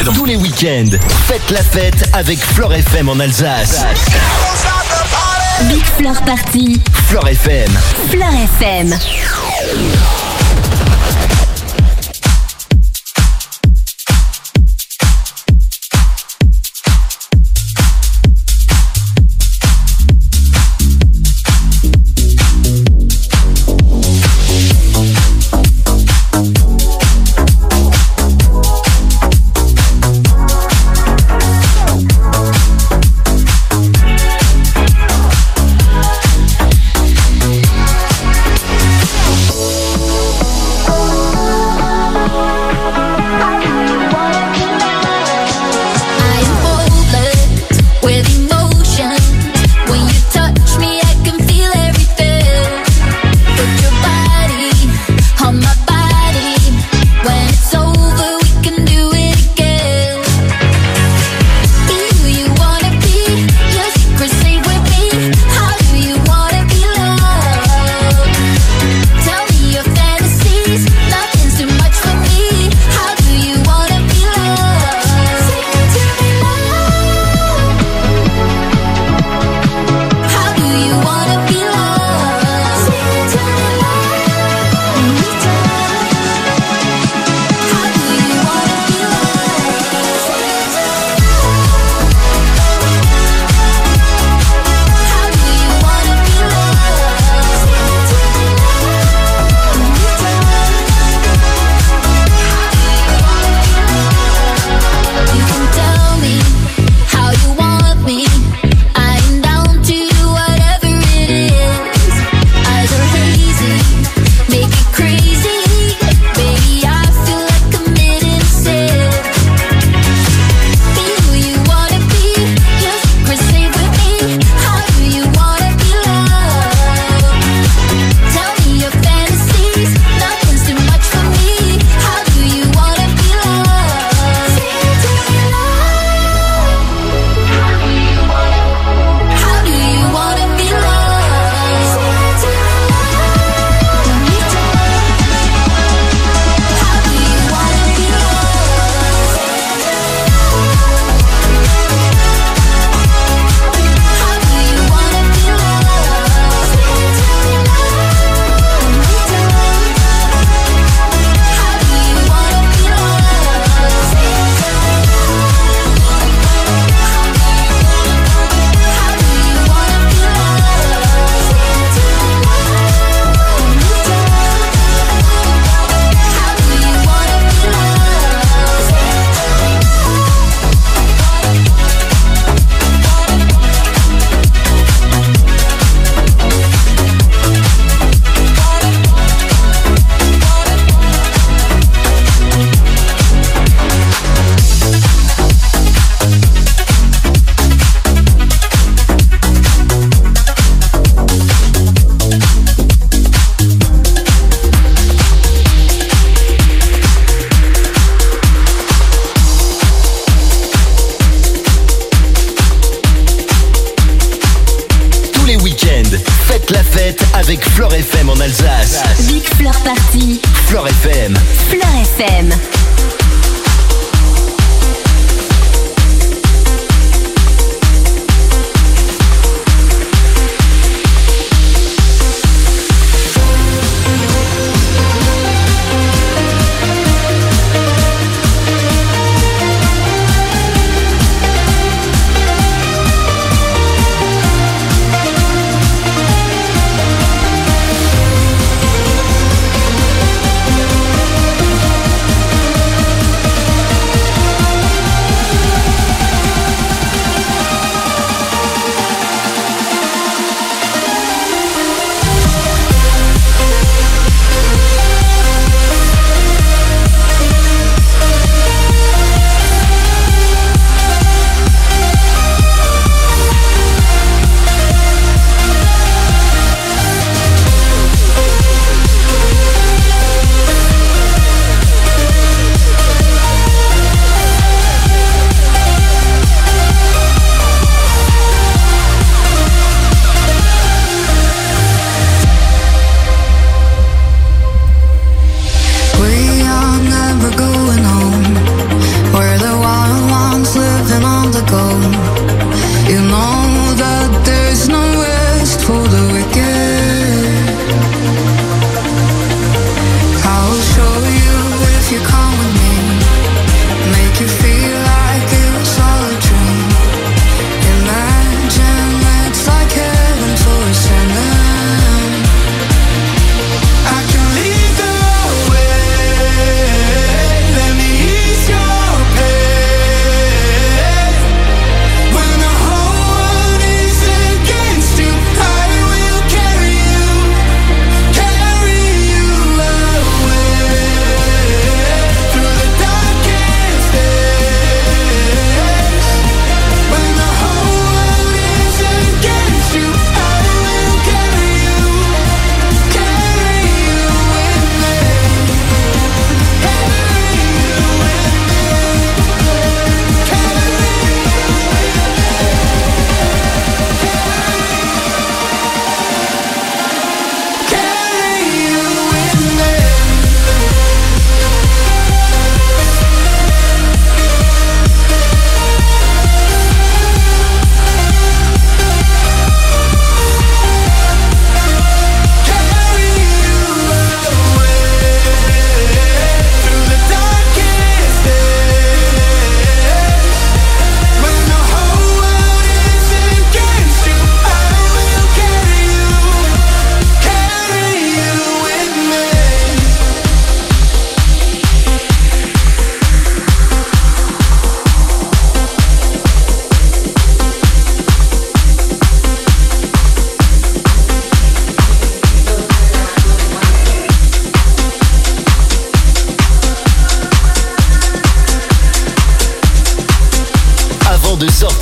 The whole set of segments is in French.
Tous les week-ends, faites la fête avec Flore FM en Alsace. Big Flore Party. Flore FM. Flore FM.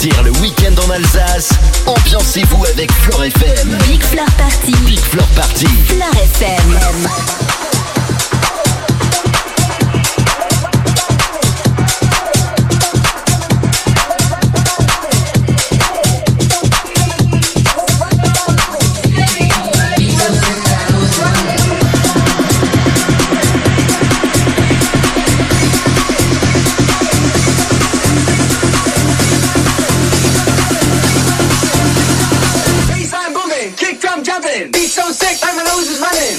partir le week-end en Alsace, ambiancez-vous avec Floor FM. Big Floor Party. Big Floor Party. Floor FM. Beat so sick, like my nose is running.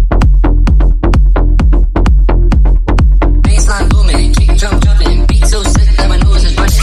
Baseline booming, kick drum jumping. Beat so sick, like my nose is running.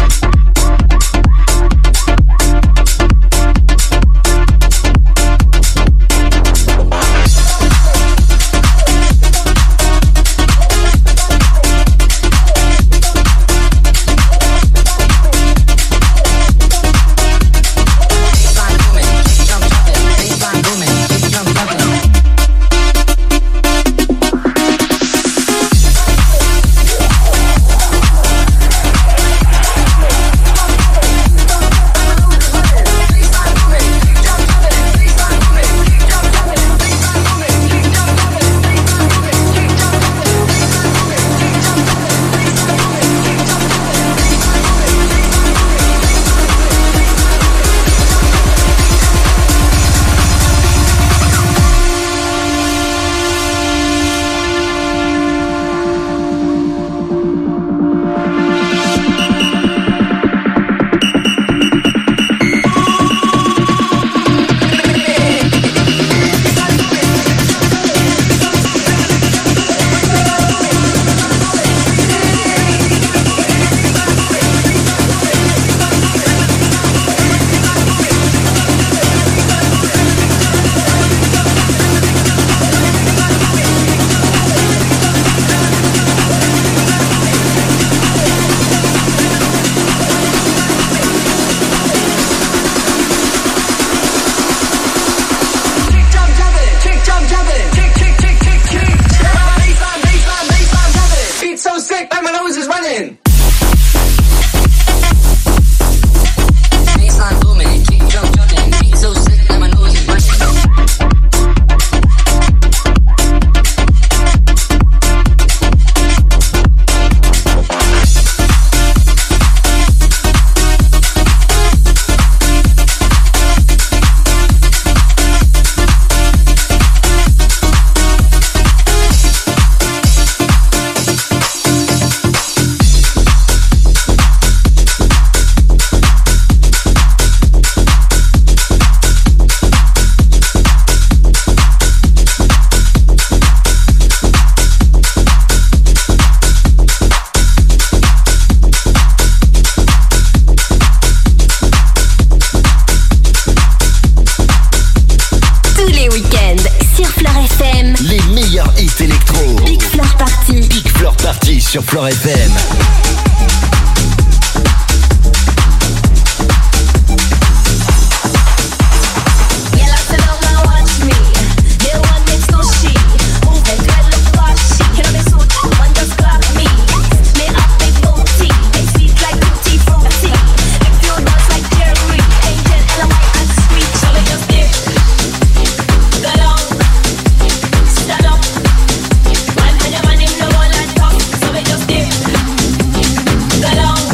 Sur Floor FM. Along.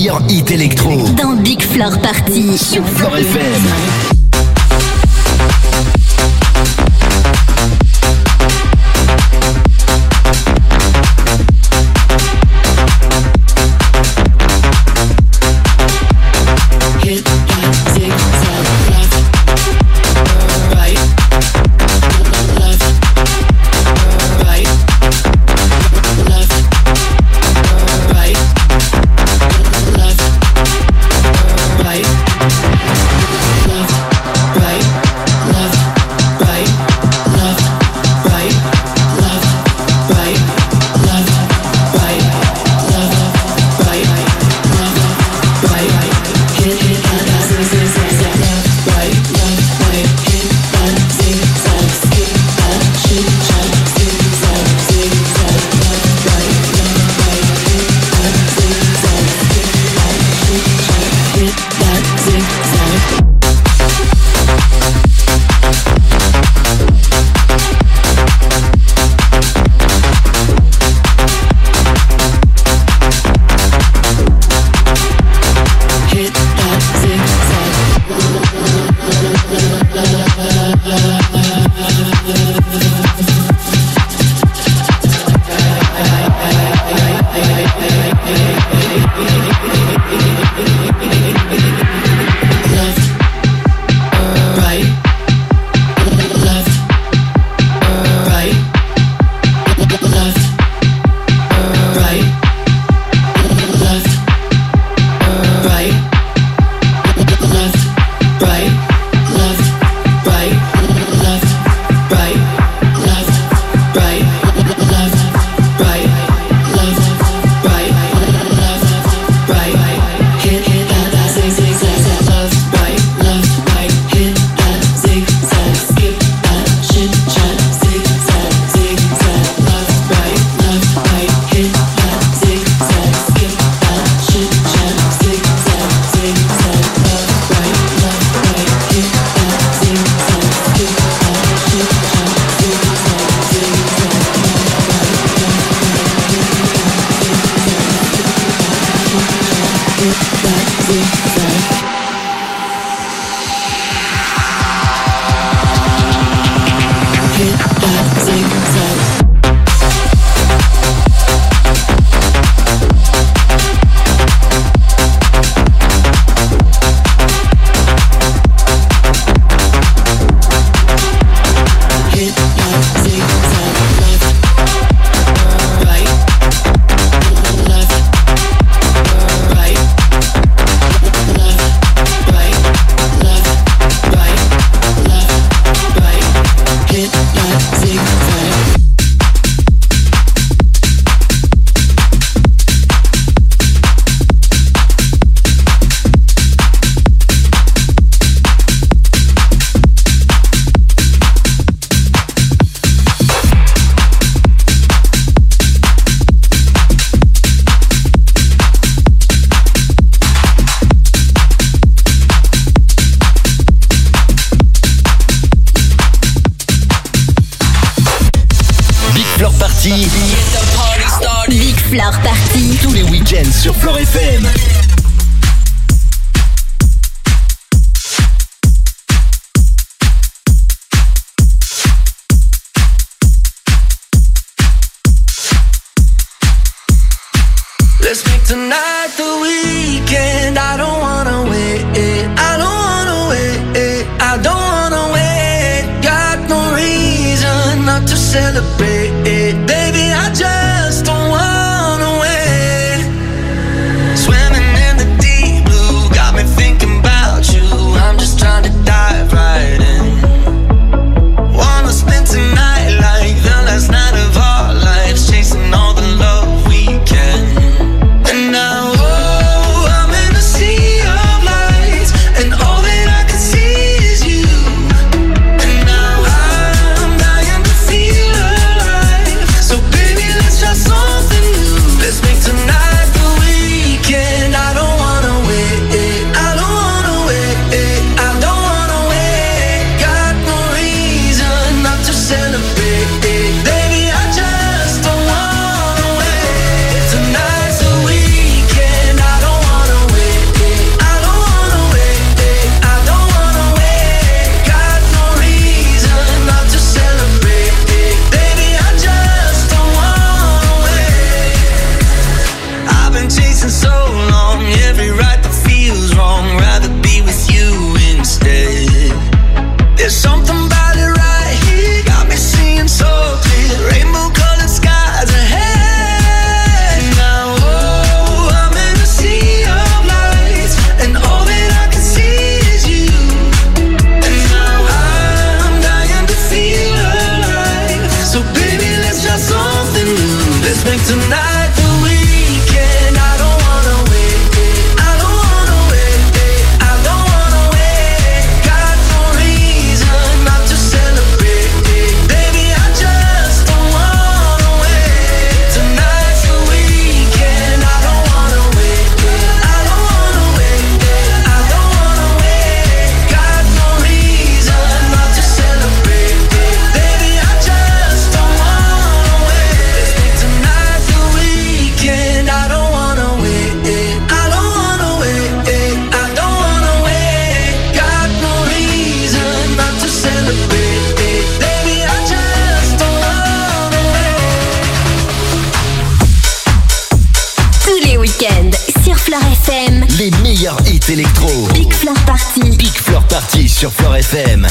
meilleurs hits électro. Dans Big Floor Party. Sur Floor FM. Big Floor Party. Tous les week-ends sur Floor FM. Let's make tonight the weekend. I don't wanna wait. I don't wanna wait. I don't wanna wait. Got no reason not to celebrate. Baby, I just don't wanna wait. Swimming in the deep blue, got me thinking about you. I'm just trying to dive right in. Wanna spend tonight like the last night of our lives, chasing all the love we can. And now, oh, I'm in a sea of lights, and all that I can see is you. And now I'm dying to feel alive. week-end sur Floor FM. Les meilleurs hits électro. Big Floor Party. Big Floor Party sur Floor FM.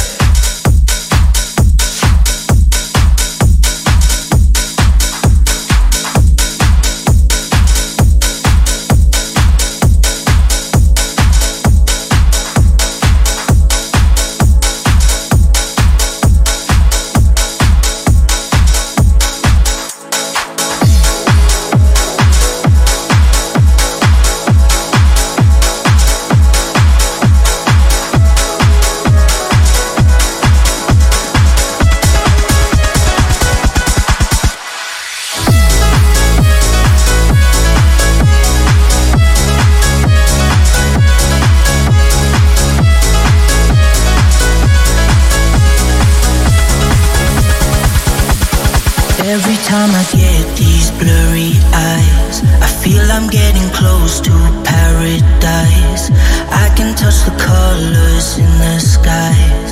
Every time I get these blurry eyes, I feel I'm getting close to paradise. I can touch the colors in the skies.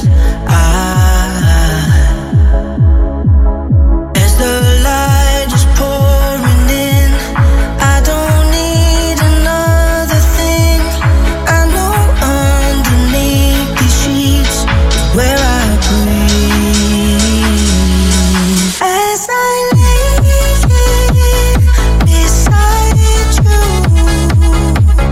As the light is pouring in, I don't need another thing. I know underneath these sheets is where I breathe. As I lay beside you,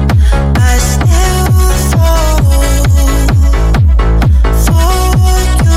I still fall for you.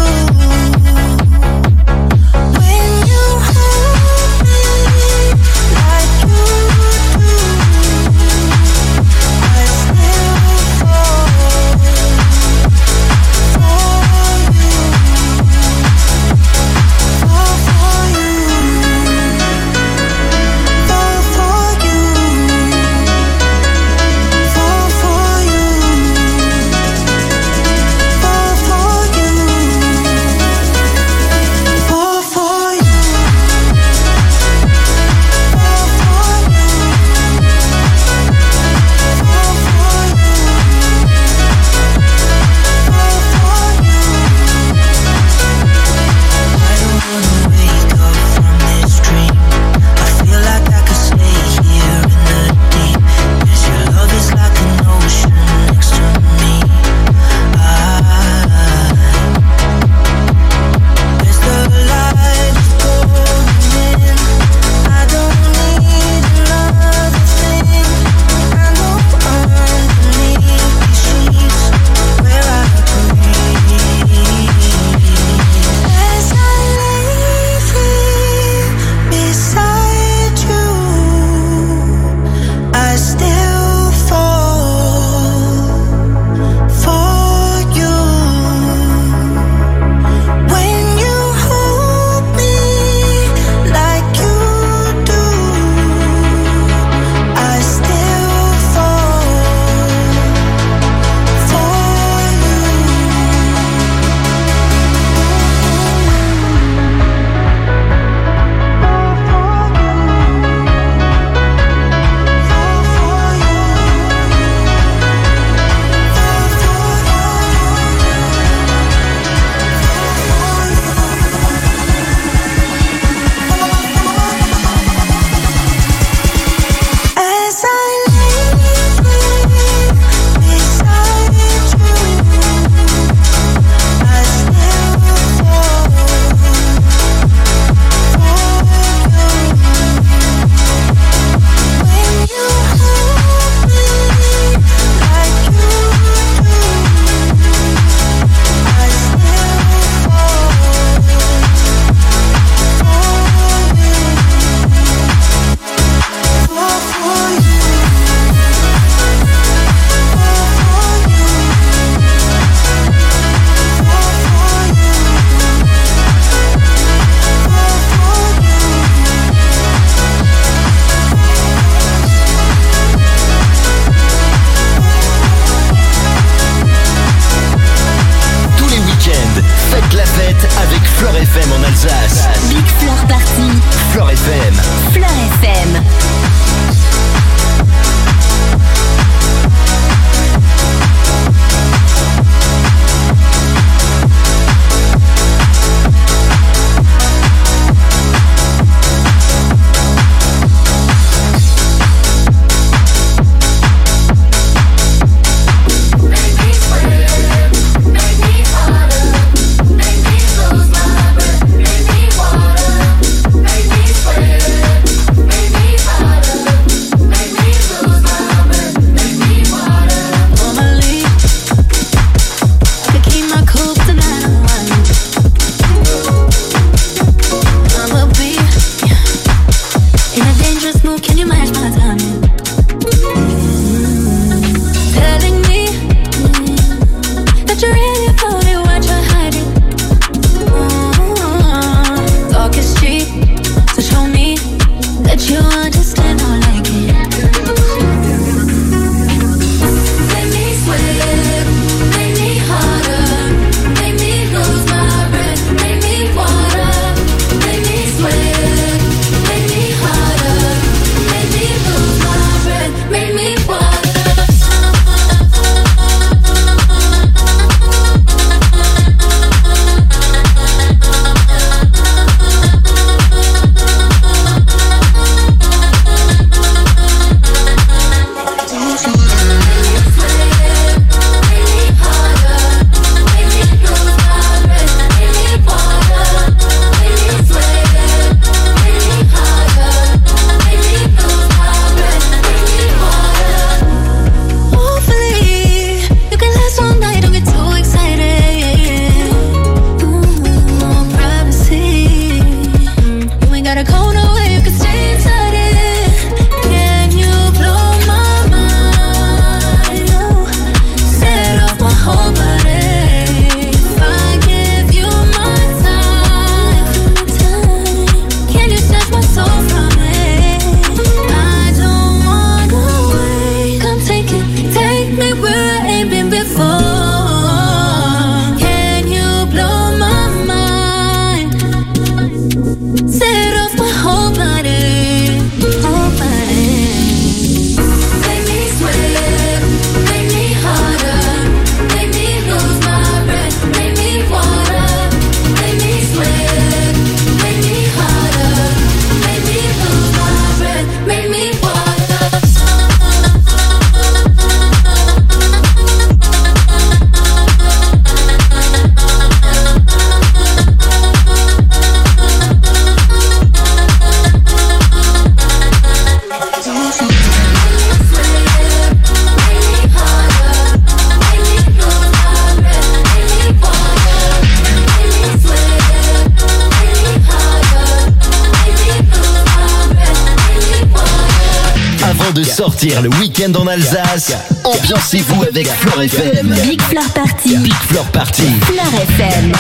partir le week-end en Alsace, ambiancez-vous avec Flore FM. Big Floor Party. Big Floor Party. Flore FM.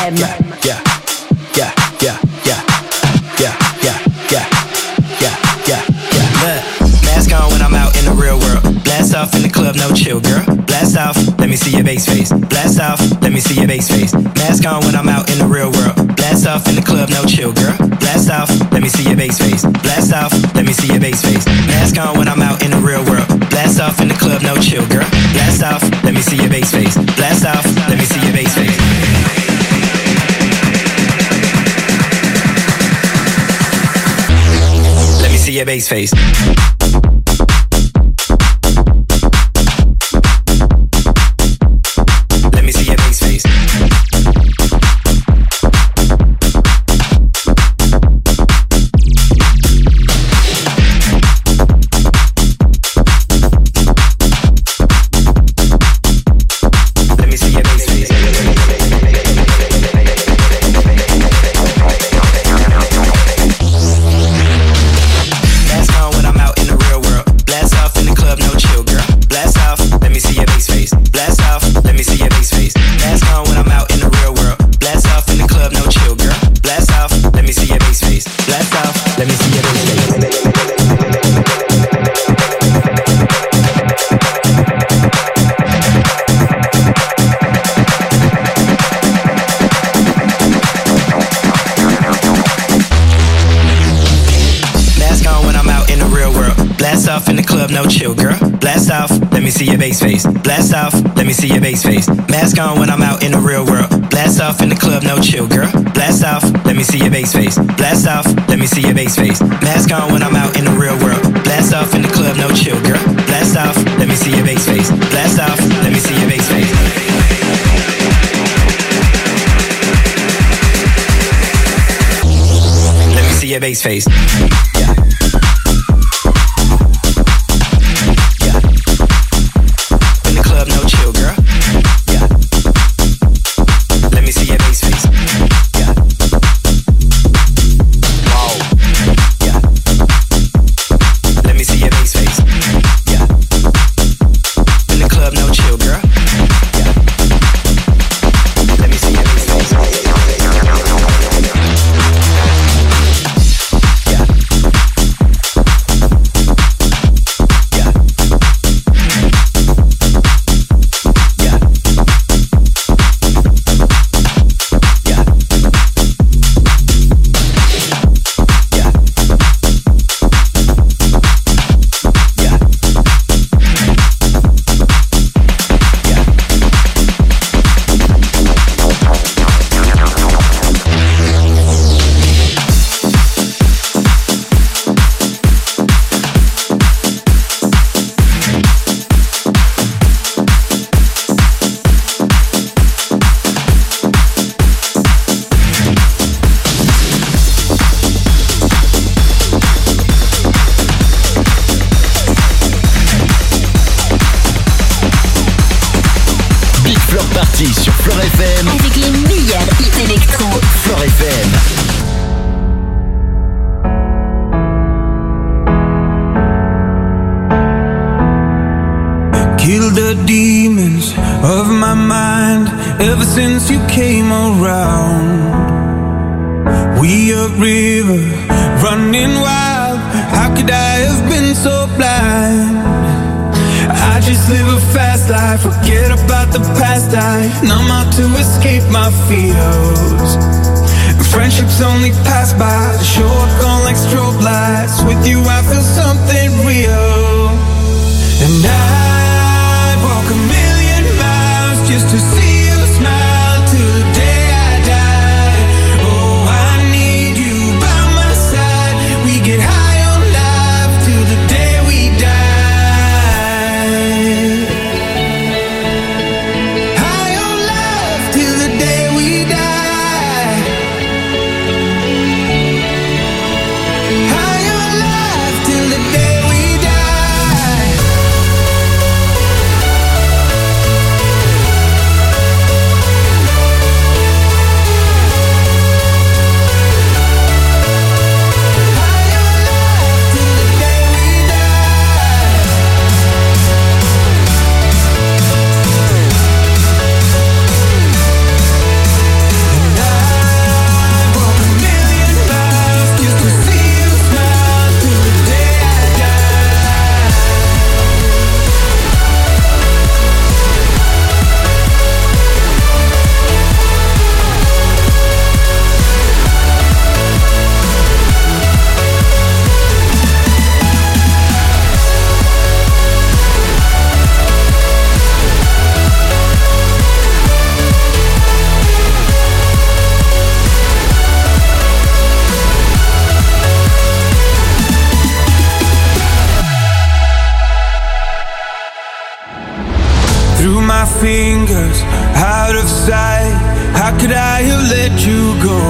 Mask on when I'm out in the real world. Blast off in the club, no chill, girl. Blast off, let me see your bass face. Blast off, let me see your bass face. Mask on when I'm out in the real world. Blast off in the club, no chill, girl. Blast off, let me see your bass face. Blast off, let me see your bass face. Mask on when I'm out in the real world. Blast off in the club, no chill, girl. Blast off, let me see your bass face. Blast off, let me see your bass face. Let me see your bass face. Let me see your bass face. Let me see your bass face. Mask on when I'm out in the real world. Blast off in the club, no chill, girl. Blast off, let me see your bass face. Blast off, let me see your bass face. Mask on when I'm out in the real world. Blast off in the club, no chill, girl. Blast off, let me see your bass face. Blast off, let me see your bass face. Mask on when I'm out in the real world. Blast off in the club, no chill, girl. Blast off, let me see your bass face. Blast off, let me see your bass face. Mask on when I'm out in the real world. Blast off in the club, no chill, girl. Blast off, let me see your bass face. Blast off, let me see your bass face. Mask on when I'm out in the real world. Blast off in the club, no chill, girl. Blast off, let me see your bass face. Blast off, let me see your bass face. Let me see your bass face. Yeah. Yeah. In the club, no chill, girl. Yeah. Let me see your bass face. Yeah. Whoa. Yeah. Let me see your bass face. Yeah. In the club, no chill, girl. Yeah. Let me see your bass face. Yeah. Yeah. Yeah. Yeah. Yeah. Yeah. Big Floor Party sur Flore FM. Avec les meilleurs hits électro. Flore FM. Kill the demons of my mind ever since you came around. We upriver, running wild. How could I have been so blind? I just live a fast life, forget about the past. I numb out to escape my fears. Friendships only pass by, show up gone like strobe lights. With you I feel something real. And I'd walk a million miles just to see you smile till the day I die. Oh, I need you by my side. We get high on life till the day we die. High on life till the day we die. High on life till the day we die. fingers out of sight. How could I have let you go?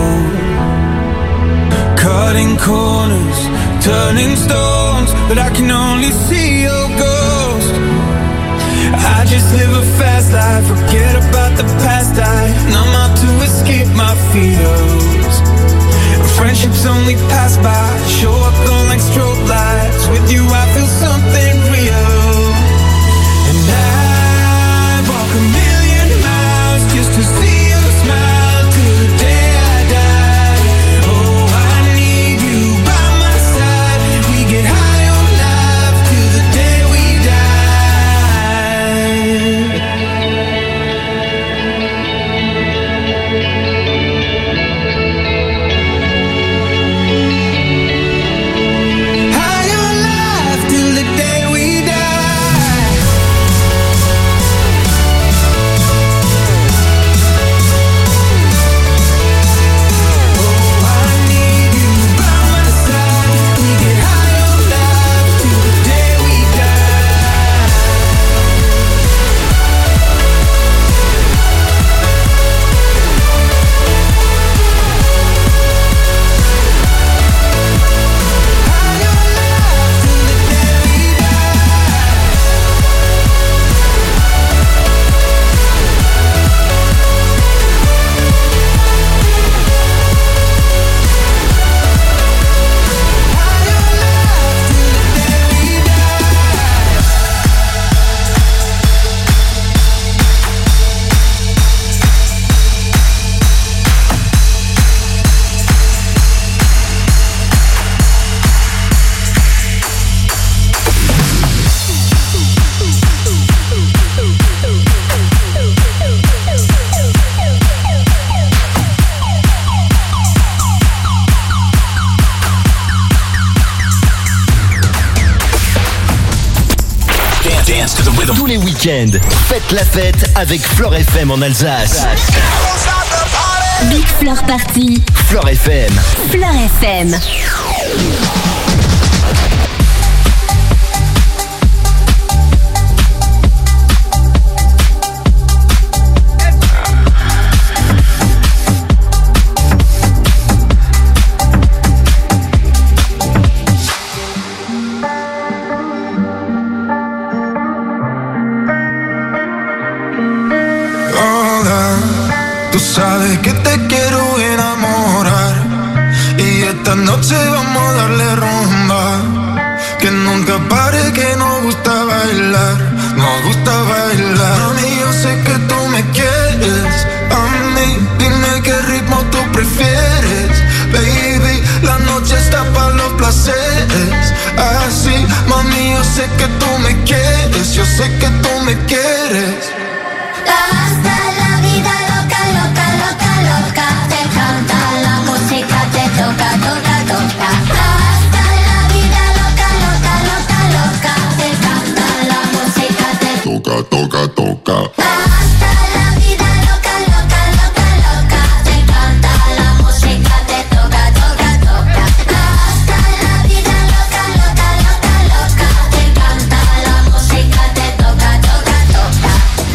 Cutting corners, turning stones, but I can only see your ghost. I just live a fast life, forget about the past. I numb out to escape my fears. Friendships only pass by, show up on like strobe lights. With you I feel something real. And I walk a million miles just to see you smile till the day I die. Oh, I need you by my side. We get high on life till the day we Tous les week-ends, faites la fête avec Flore FM en Alsace. Big Floor Party. Flore FM. Flore FM. Tú sabes que te quiero enamorar y esta noche vamos a darle rumba. Que nunca pare, que nos gusta bailar, nos gusta bailar. Mami, yo sé que tú me quieres, a mí dime qué ritmo tú prefieres. Baby, la noche está para los placeres. Así, mami, yo sé que tú me quieres, yo sé que tú me quieres. Hasta la vida loca, loca, loca, loca. Te canta la música, te toca, toca, toca. Hasta la vida loca, loca, loca, loca. Te canta la música, te toca, toca, toca. Hasta la vida loca, loca, loca, loca. Te canta la música, te toca, toca, toca. Hasta la vida loca, loca, loca, loca. Te canta la música, te toca, toca, toca.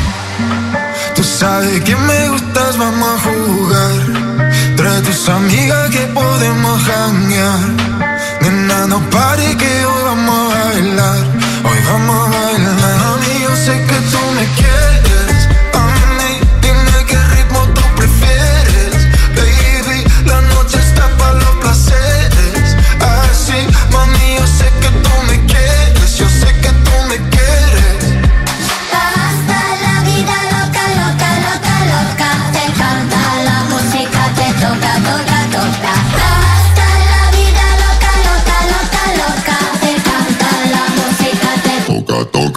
Tú sabes que me gustas, vamos a jugar. Trae tus amigas que podemos janguear. Nena, no pare que hoy vamos a bailar. Hoy vamos a bailar. Mami, yo sé que tú me quieres. A mí, dime qué ritmo tú prefieres. Baby, la noche está para los placeres. Así, mami, yo sé que tú me quieres. Yo sé que tú me quieres. Hasta la vida loca, loca, loca, loca. Te canta la música, te toca, toca, toca. Hasta la vida loca, loca, loca, loca. Te canta la música, te toca, toca.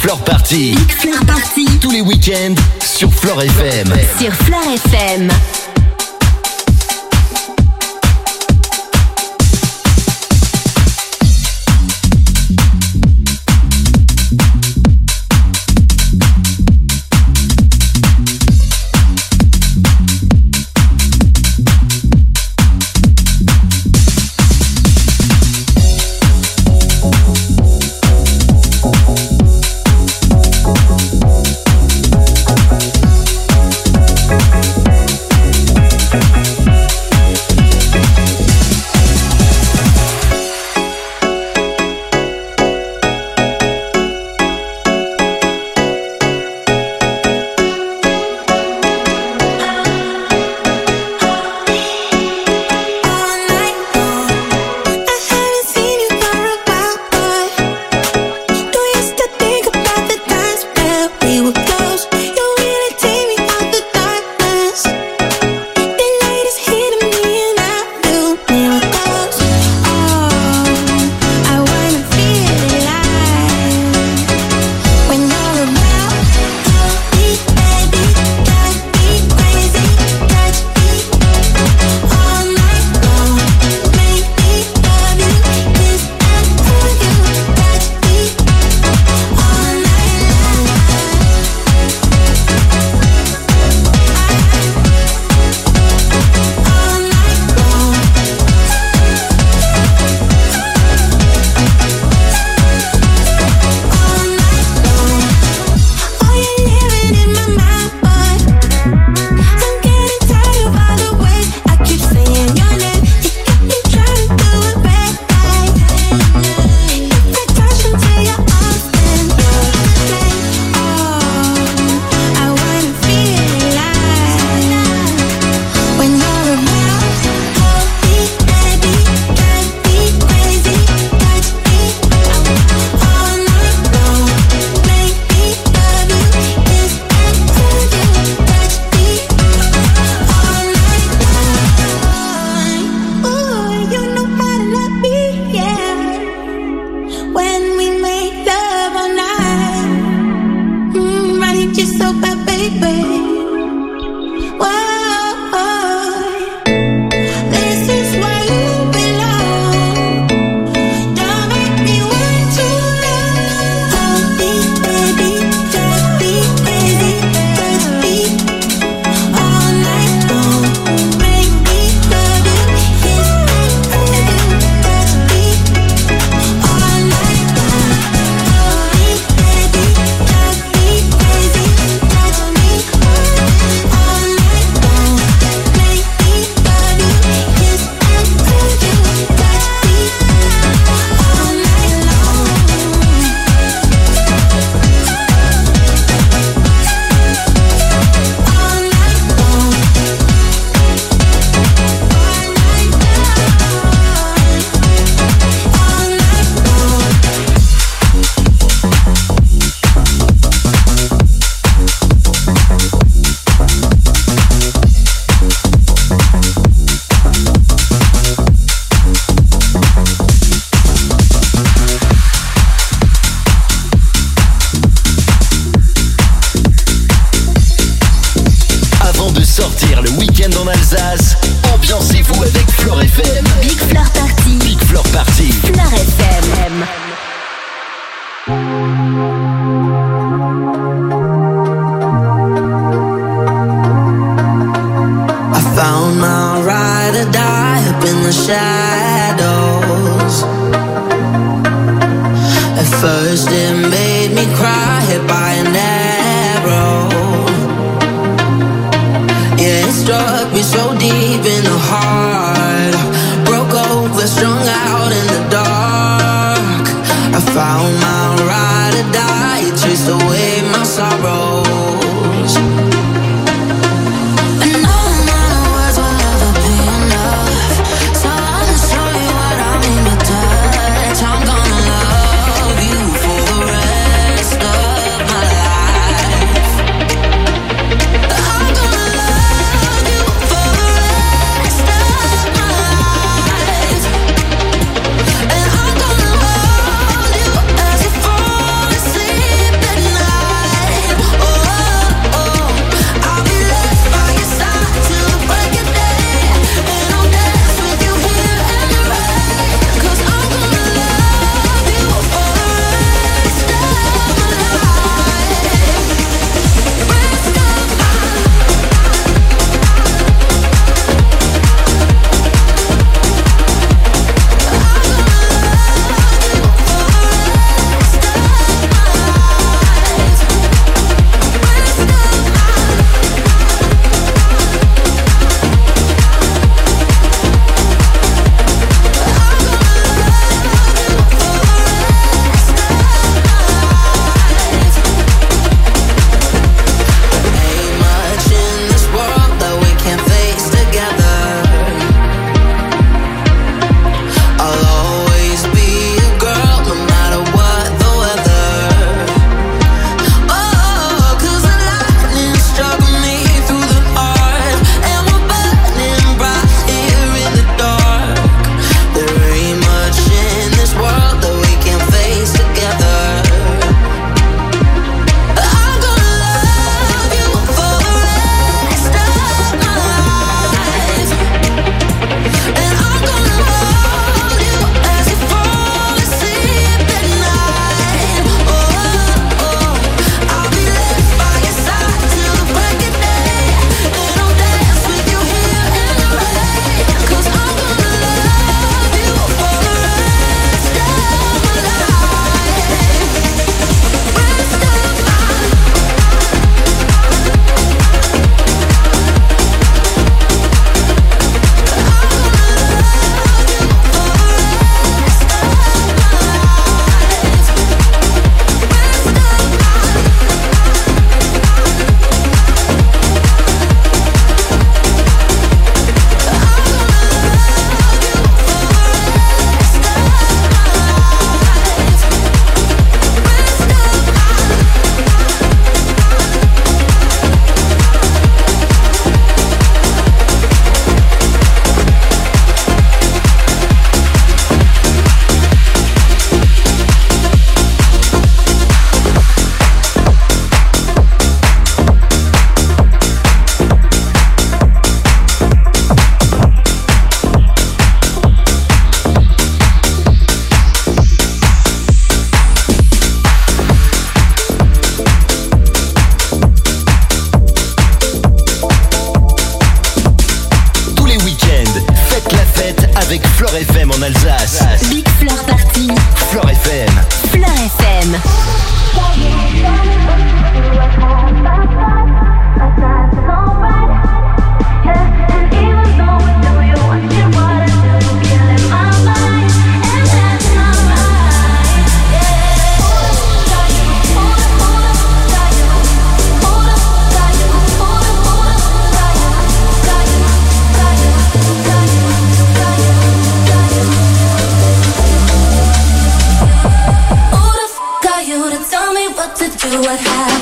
Floor Party. Big Floor Party. Tous les week-ends sur Floor FM. Sur Floor FM. That Fleur FM. What happened?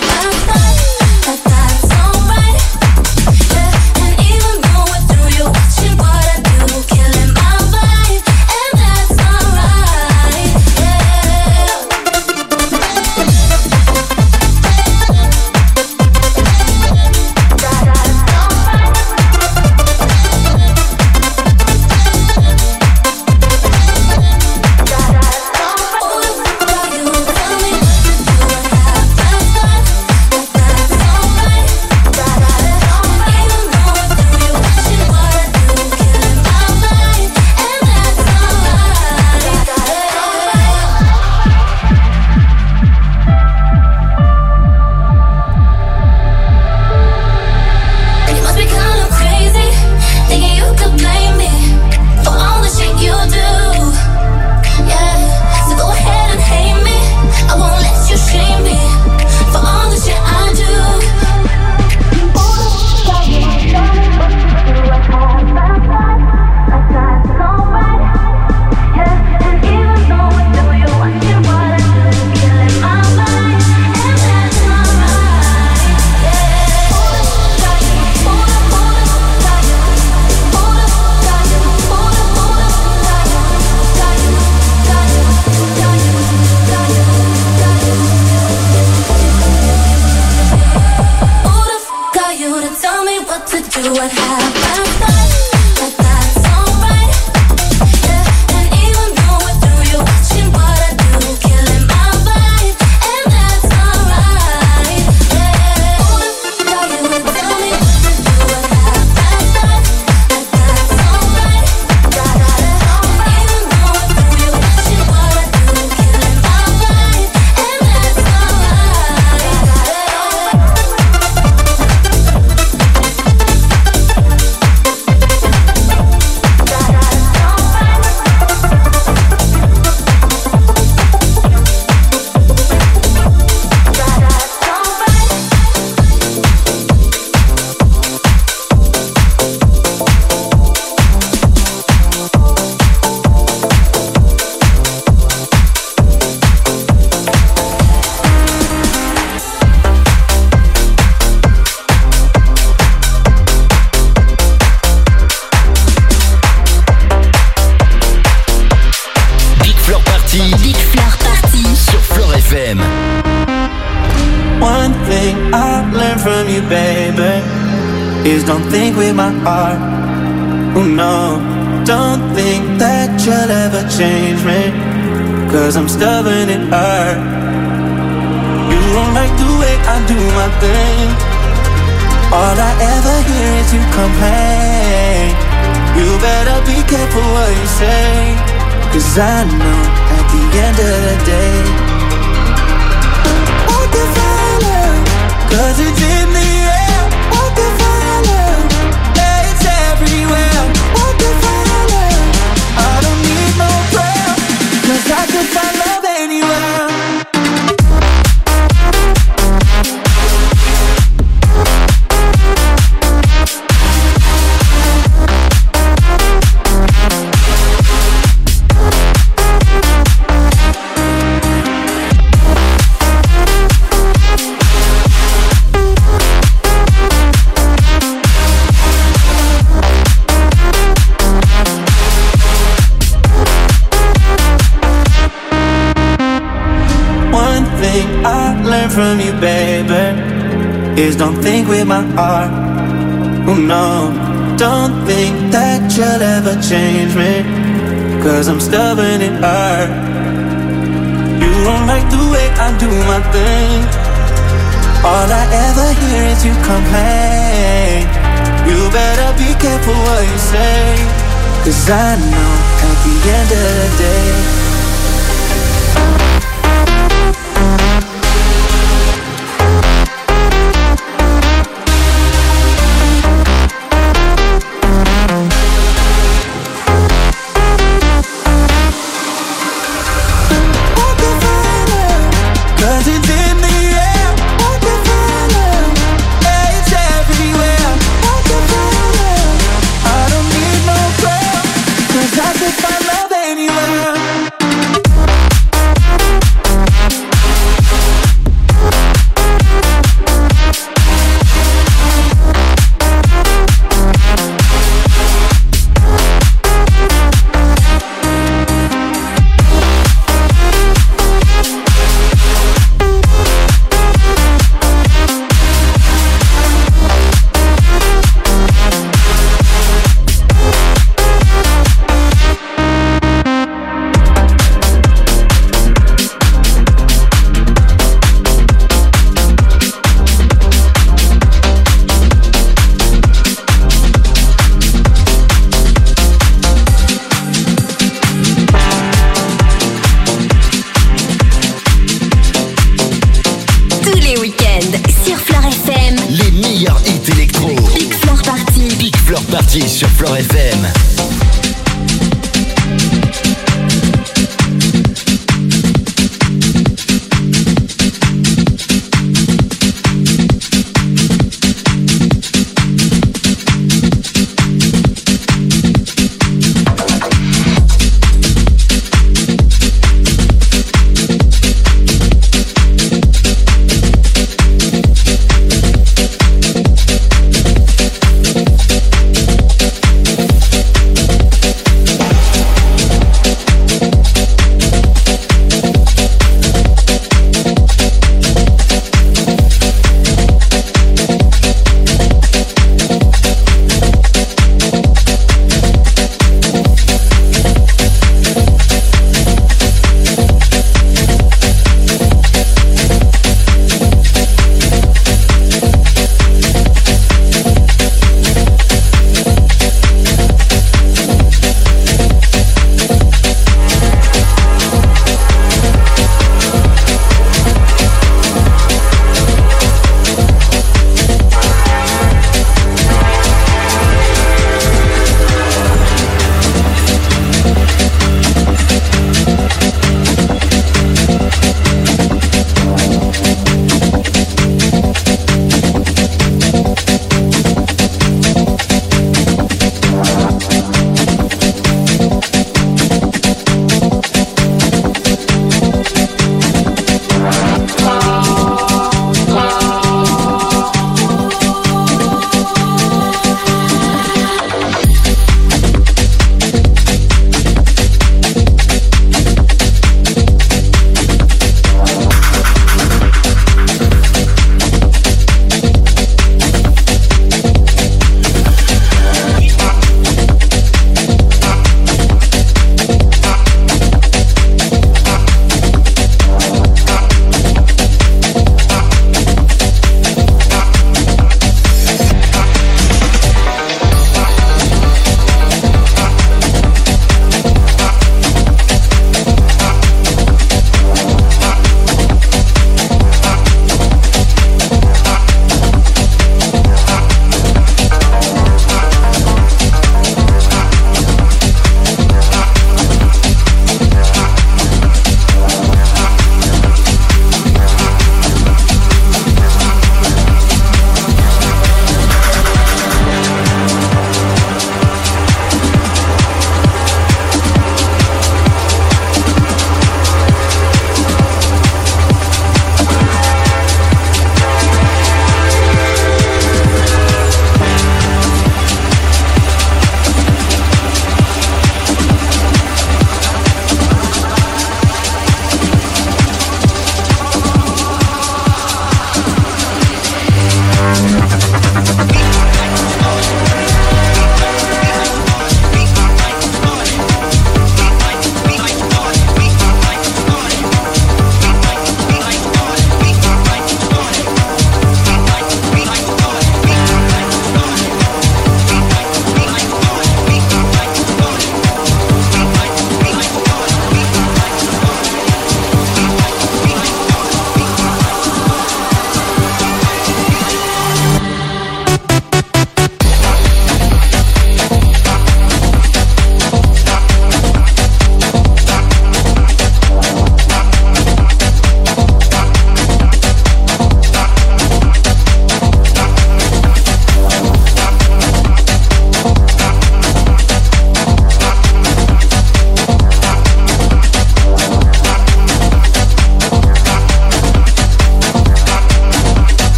is don't think with my heart. Oh no, don't think that you'll ever change me, 'cause I'm stubborn at heart. You don't like the way I do my thing. All I ever hear is you complain. You better be careful what you say, 'cause I know at the end of the day I can find love, 'cause it's in the air. I can find love, yeah, it's everywhere. I can find love, I don't need no prayer, 'cause I can find love anywhere. From you, baby, is don't think with my heart. Oh no, don't think that you'll ever change me, 'cause I'm stubborn at heart. You don't like the way I do my thing. All I ever hear is you complain. You better be careful what you say, 'cause I know at the end of the day party sur Floor FM.